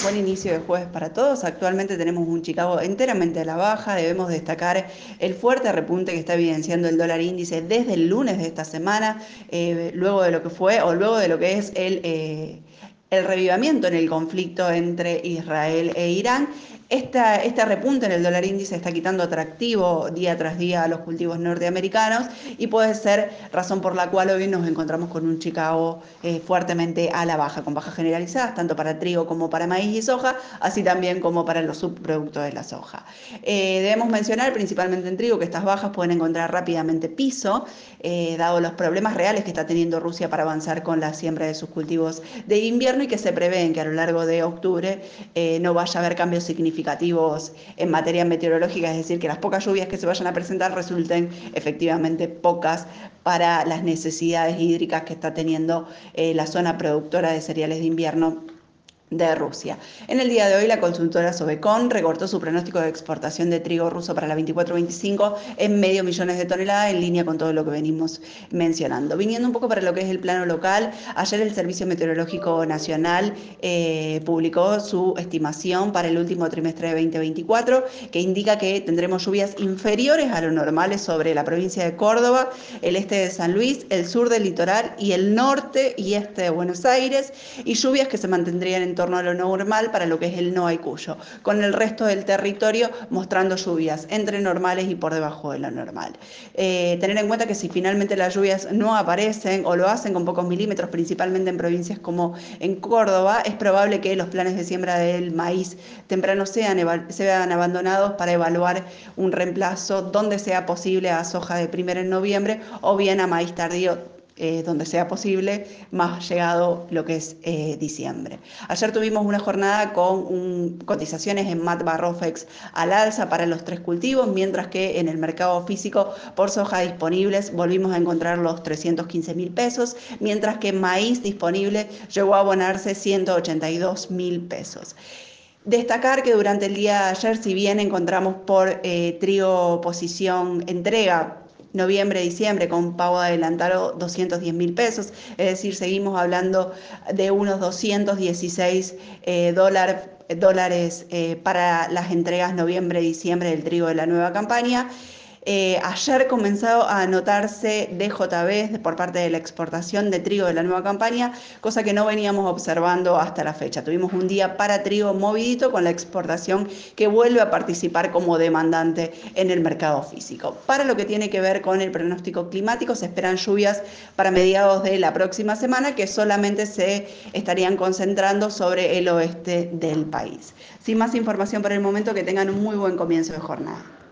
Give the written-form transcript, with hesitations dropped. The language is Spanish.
Buen inicio de jueves para todos. Actualmente tenemos un Chicago enteramente a la baja. Debemos destacar el fuerte repunte que está evidenciando el dólar índice desde el lunes de esta semana, luego de lo que fue o luego de lo que es el revivamiento en el conflicto entre Israel e Irán. Este repunte en el dólar índice está quitando atractivo día tras día a los cultivos norteamericanos y puede ser razón por la cual hoy nos encontramos con un Chicago fuertemente a la baja, con bajas generalizadas tanto para trigo como para maíz y soja, así también como para los subproductos de la soja. Debemos mencionar principalmente en trigo que estas bajas pueden encontrar rápidamente piso, dado los problemas reales que está teniendo Rusia para avanzar con la siembra de sus cultivos de invierno y que se prevén que a lo largo de octubre no vaya a haber cambios significativos en materia meteorológica, es decir, que las pocas lluvias que se vayan a presentar resulten efectivamente pocas para las necesidades hídricas que está teniendo la zona productora de cereales de invierno de Rusia. En el día de hoy, la consultora Sobecon recortó su pronóstico de exportación de trigo ruso para la 24-25 en $500.000 de toneladas, en línea con todo lo que venimos mencionando. Viniendo un poco para lo que es el plano local, ayer el Servicio Meteorológico Nacional publicó su estimación para el último trimestre de 2024, que indica que tendremos lluvias inferiores a lo normales sobre la provincia de Córdoba, el este de San Luis, el sur del litoral y el norte y este de Buenos Aires, y lluvias que se mantendrían en torno a lo normal para lo que es el NOA y Cuyo, con el resto del territorio mostrando lluvias entre normales y por debajo de lo normal. Tener en cuenta que si finalmente las lluvias no aparecen o lo hacen con pocos milímetros, principalmente en provincias como en Córdoba, es probable que los planes de siembra del maíz temprano sean abandonados para evaluar un reemplazo donde sea posible a soja de primera en noviembre o bien a maíz tardío donde sea posible, más llegado lo que es diciembre. Ayer tuvimos una jornada con cotizaciones en MAT Barrofex al alza para los tres cultivos, mientras que en el mercado físico por soja disponibles volvimos a encontrar los 315.000 pesos, mientras que maíz disponible llegó a abonarse 182.000 pesos. Destacar que durante el día de ayer, si bien encontramos por trigo posición entrega noviembre-diciembre con pago adelantado 210.000 pesos, es decir, seguimos hablando de unos 216 dólares para las entregas noviembre-diciembre del trigo de la nueva campaña. Ayer comenzó a notarse DJB por parte de la exportación de trigo de la nueva campaña, cosa que no veníamos observando hasta la fecha. Tuvimos un día para trigo movidito con la exportación que vuelve a participar como demandante en el mercado físico. Para lo que tiene que ver con el pronóstico climático, se esperan lluvias para mediados de la próxima semana que solamente se estarían concentrando sobre el oeste del país. Sin más información por el momento, que tengan un muy buen comienzo de jornada.